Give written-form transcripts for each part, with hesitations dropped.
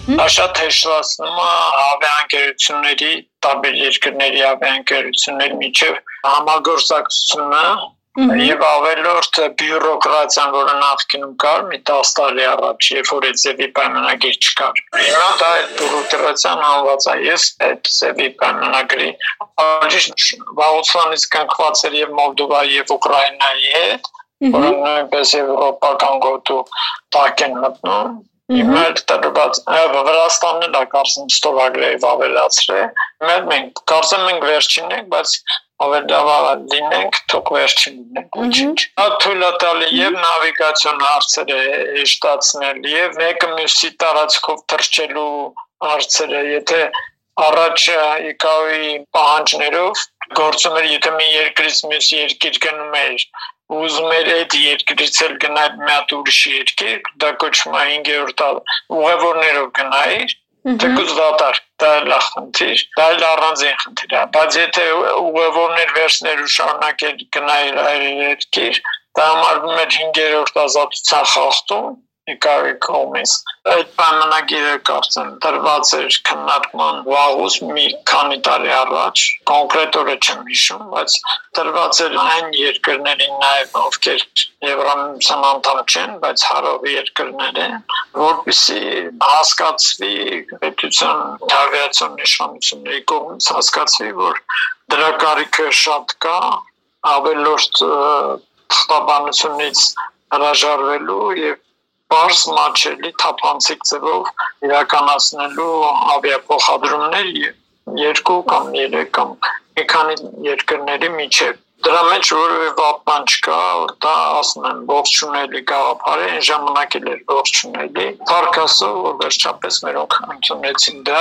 Դա շատ հեշտացնում է ավիաընկերությունների, տարբեր երկրների ավիաընկերությունների միջև համագործակցությունը եւ ավելորդ բյուրոկրատիան, որը նախկինում կար մի 10 տարի առաջ, երբ որ այդ ձևի պայմանագիր չկար։ Հիմա դա այդ բյուրոկրատիան հանված է։ Ես այդ ձևի պայմանագրի վաղուց կնքված էր եւ Մոլդովայի եւ Ուկրաինայի հետ, որոնք նույնպես եվրոպական գոտու տակ են մտնում։ Հիմա դեռ Վրաստանն էլ կարծեմ ստորագրել ավելացրել։ Մենք կարծեմ մենք վերջինն ենք, բայց ավելավար լինենք, թող վերջին լինենք, ոչինչ։ Դա թույլ է տալի եւ նավիգացիոն հարցերը հեշտացնել եւ մեկը մյուսի տարածքով թռչելու հարցերը, եթե առաջ ԻԿԱՕ-ի պահանջներով գործում էր, եթե մի երկրից մյուս երկիր գնում էր, ուզում էր այդ երկրից էլ գնալ մի հատ ուրիշ երկիր, դա կոչվում է 5-րդ ուղևորներով գնայր, թեկուզ դատարկ, դա էլ է խնդիր, դա էլ առանձին խնդիր է, բայց եթե ուղևորներ վերցներ ու շարունակեր գնայր այլ երկիր, դա համարվում էր 5-րդ ազատության խախտում ԻԿԱՕ-ի կողմից։ Այդ պայմանագիրը կարծեմ դրված էր քննարկման վաղուց մի քանի տարի առաջ, կոնկրետ օրը չեմ հիշում, բայց դրված էր այն երկրներին նաև ովքեր Եվրամիության անդամ չեն, բայց հարավի երկրներ են, որպեսզի հասկացվի պետության ավիացիոն իշխանությունների կողմից հասկացվի, որ դրա կարիքը շատ կա, ավելորդ թղթաբանությունից հրաժարվելու եւ բարձ մատչելի թափանցիկ ձևով իրականացնելու ավիափոխադրումներ 2 կամ 3 կամ մի քանի երկրների միջև։ Դրա մեջ որևէ վատ բան չկա, որ դա ասում են ողջունելի գաղափար է, այն ժամանակ էլ էր ողջունելի։ Փառք Աստծո, որ վերջապես մերոնք ընդունեցին դա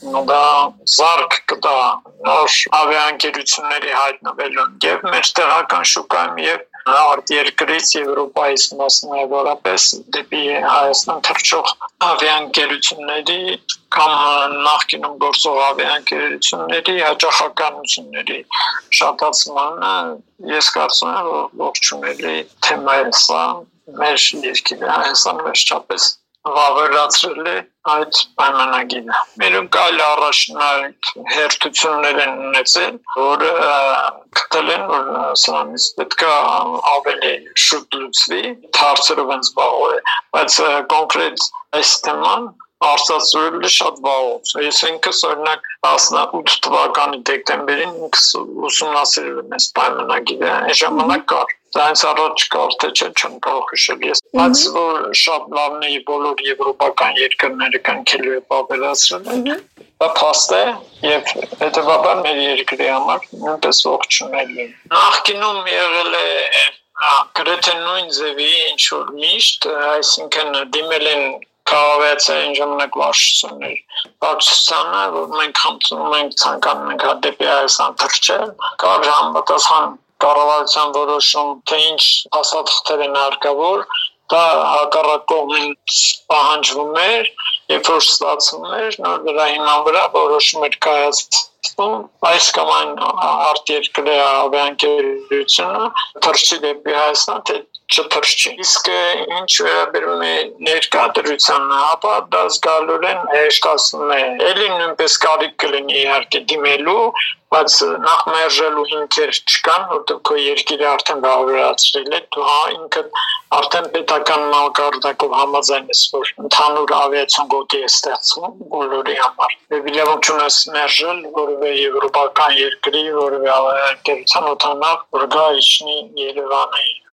զարկ կտա նոր ավիաընկերությունների հայտնվելուն եւ մեր տեղական շուկայում եւ արտերկրից Եվրոպայից մասնավորապես դեպի Հայաստան թռչող ավիաընկերությունների կամ նախկինում գործող ավիաընկերությունների հաճախականությունների շատացմանը ես կարծում եմ, որ ողջունելի թեմա է սա, մեր երկիրը Հայաստանը վերջապես վավերացրել է այդ պայմանագիրը։ Մերոնք այլ առաջնային հերթություններ են ունեցել, որ գտել են, որ սրանից պետք է ավելի շուտ լուծվի, հարցերով են զբաղվել, բայց կոնկրետ այս թեման արծացրել է շատ վաղուց։ Ես ինքս օրինակ 18 թվականի դեկտեմբերին ինքս ուսումնասիրել եմ այս պայմանագիրը, այն ժամանակ կար։ Դրանից առաջ կար, թե չէ, չեմ կարող հիշել ես։ Բայց որ շատ լավն է բոլոր եվրոպական երկրները կնքելու է ավելացրել, դա փաստ է եւ հետեւաբար մեր երկրի համար նույնպես ողջունելի։ Նախկինում եղել է գրեթե նույն ձևի ինչ որ միշտ, այսինքն դիմել են քաղաքացիային ժամանակ վարչություններ, վարչությանը, որ մենք խնդրում ենք ցանկանում ենք դեպի Հայաստան թռչել, կար համապատասխան կառավարության որոշում, թե ինչ փաստաթղթեր են հարկավոր, դա հակառակ կողմից պահանջվում էր, երբ որ ստացվում էր, նոր դրա հիման վրա որոշում էր կայացվում, այս կամ այն արտերկրի ավիաընկերությունը թռչի դեպի Հայաստան, թե չթռչի։ Իսկ ինչ վերաբերում է ներկայացությանը, ապա դա զգալորեն հեշտացնում է։ Էլի նույնպես կարիք կլինի իհարկե դիմելու, բայց նախ մերժելու հիմքեր չկան, որտեղ քո երկիրը արդեն վավերացրել է, դու ինքդ արդեն պետական մակարդակով համաձայն ես, որ ընդհանուր ավիացիոն գոտի է ստեղծվում բոլորի համար։ Եվ իրավունք չունես մերժել որևէ եվրոպական երկրի, որևէ ավիաընկերության օդանավ, որ գա իջնի Երևանի